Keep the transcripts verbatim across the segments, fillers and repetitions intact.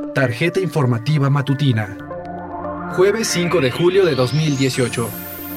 Tarjeta informativa matutina. Jueves cinco de julio de dos mil dieciocho.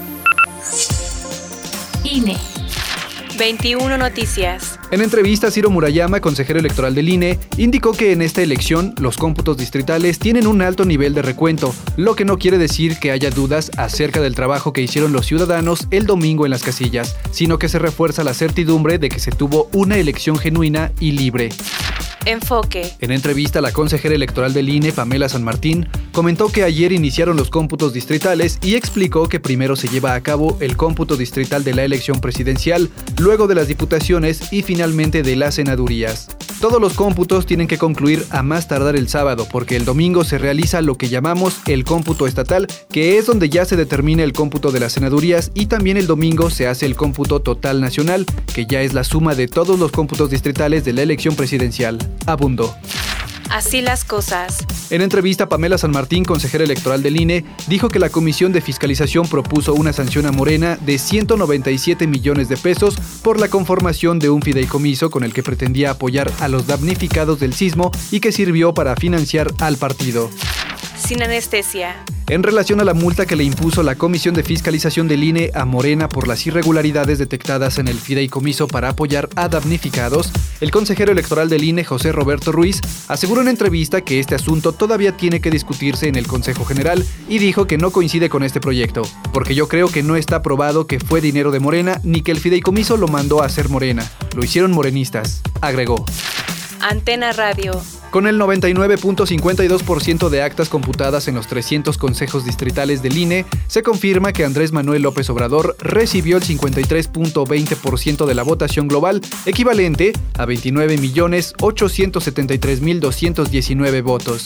I N E. veintiuna Noticias. En entrevista, Ciro Murayama, consejero electoral del I N E, indicó que en esta elección los cómputos distritales tienen un alto nivel de recuento, lo que no quiere decir que haya dudas acerca del trabajo que hicieron los ciudadanos el domingo en las casillas, sino que se refuerza la certidumbre de que se tuvo una elección genuina y libre. Enfoque. En entrevista, la consejera electoral del I N E, Pamela San Martín, comentó que ayer iniciaron los cómputos distritales y explicó que primero se lleva a cabo el cómputo distrital de la elección presidencial, luego de las diputaciones y finalmente de las senadurías. Todos los cómputos tienen que concluir a más tardar el sábado, porque el domingo se realiza lo que llamamos el cómputo estatal, que es donde ya se determina el cómputo de las senadurías, y también el domingo se hace el cómputo total nacional, que ya es la suma de todos los cómputos distritales de la elección presidencial. Abundó. Así las cosas. En entrevista, Pamela San Martín, consejera electoral del I N E, dijo que la Comisión de Fiscalización propuso una sanción a Morena de ciento noventa y siete millones de pesos por la conformación de un fideicomiso con el que pretendía apoyar a los damnificados del sismo y que sirvió para financiar al partido. Sin anestesia. En relación a la multa que le impuso la Comisión de Fiscalización del I N E a Morena por las irregularidades detectadas en el fideicomiso para apoyar a damnificados, el consejero electoral del I N E, José Roberto Ruiz, aseguró en entrevista que este asunto todavía tiene que discutirse en el Consejo General y dijo que no coincide con este proyecto, porque yo creo que no está probado que fue dinero de Morena ni que el fideicomiso lo mandó a hacer Morena. Lo hicieron morenistas, agregó. Antena Radio. Con el noventa y nueve punto cincuenta y dos por ciento de actas computadas en los trescientos consejos distritales del I N E, se confirma que Andrés Manuel López Obrador recibió el cincuenta y tres punto veinte por ciento de la votación global, equivalente a veintinueve millones ochocientos setenta y tres mil doscientos diecinueve votos.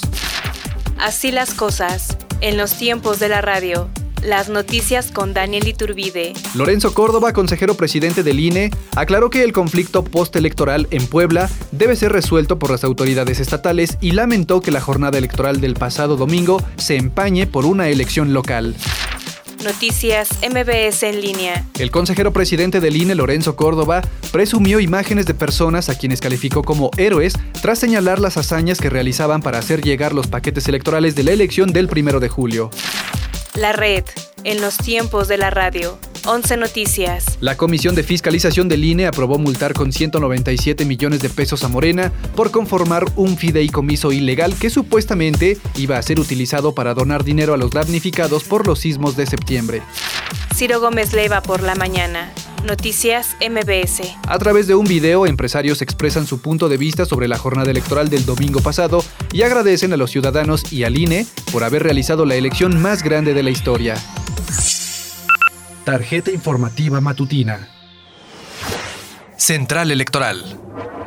Así las cosas. En los tiempos de la radio. Las noticias con Daniel Iturbide. Lorenzo Córdoba, consejero presidente del I N E, aclaró que el conflicto postelectoral en Puebla debe ser resuelto por las autoridades estatales y lamentó que la jornada electoral del pasado domingo se empañe por una elección local. Noticias M B S en línea. El consejero presidente del I N E, Lorenzo Córdoba, presumió imágenes de personas a quienes calificó como héroes tras señalar las hazañas que realizaban para hacer llegar los paquetes electorales de la elección del primero de julio. La red, en los tiempos de la radio. once Noticias. La Comisión de Fiscalización del I N E aprobó multar con ciento noventa y siete millones de pesos a Morena por conformar un fideicomiso ilegal que supuestamente iba a ser utilizado para donar dinero a los damnificados por los sismos de septiembre. Ciro Gómez Leiva por la mañana. Noticias M B S. A través de un video, empresarios expresan su punto de vista sobre la jornada electoral del domingo pasado y agradecen a los ciudadanos y al I N E por haber realizado la elección más grande de la historia. Tarjeta informativa matutina. Central Electoral.